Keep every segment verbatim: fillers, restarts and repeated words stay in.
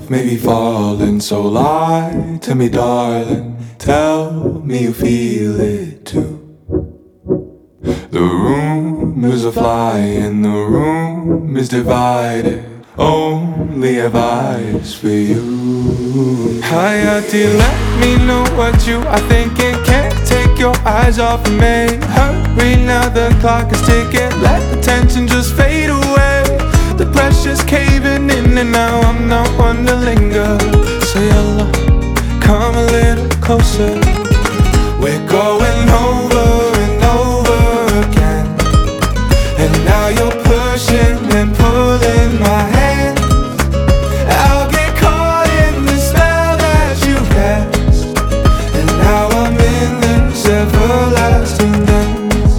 love may be falling, so lie to me, darling. Tell me you feel it too. The rumors are flying, the room is divided. Only advice for you. Hayati, let me know what you are thinking. Can't take your eyes off of me. Hurry now, the clock is ticking. Let the tension just fade away. The pressure's caving in and now I'm not one to linger. Say hello, come a little closer. We're going over and over again. And now you're pushing and pulling my hand. I'll get caught in the spell that you cast. And now I'm in this everlasting dance.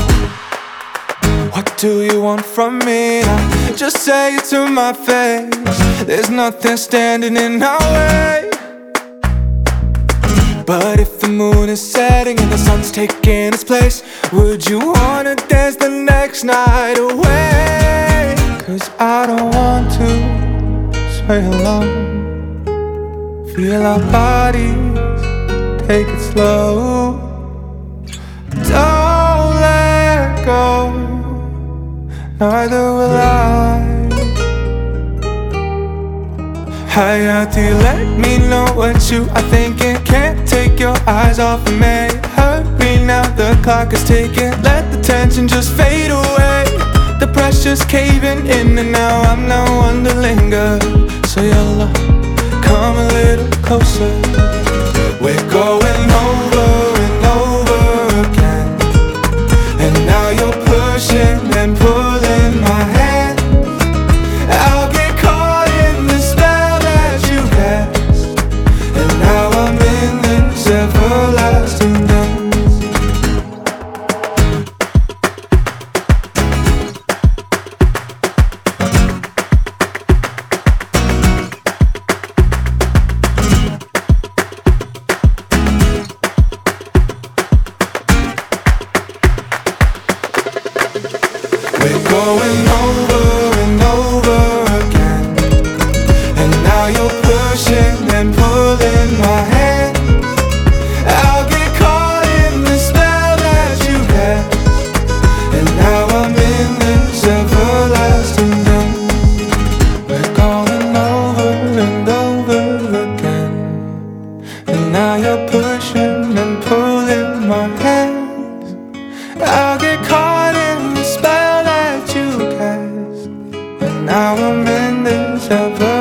What do you want from me now? Just say it to my face. There's nothing standing in our way. But if the moon is setting and the sun's taking its place, would you wanna dance the next night away? Cause I don't want to sway alone. Feel our bodies, take it slow. Don't let go, neither will I. Hayati, let me know what you are thinking. Can't take your eyes off of me. Hurry now, the clock is ticking. Let the tension just fade away. The pressure's caving in and now I'm not one to linger. So yalla, come a little closer. We're going over and over again. And now you're pushing and pulling my hand. I'll get caught in the spell that you cast. And now I'm in this everlasting dance. We're going over and over again. And now you're pushing and pulling my hand. I'll get caught in the spell that you cast. And now I'm in this everlasting dance. We're going over and over again. And now you're pushing and pulling my hands. I'll get caught in the spell that you cast. And now I'm in this ever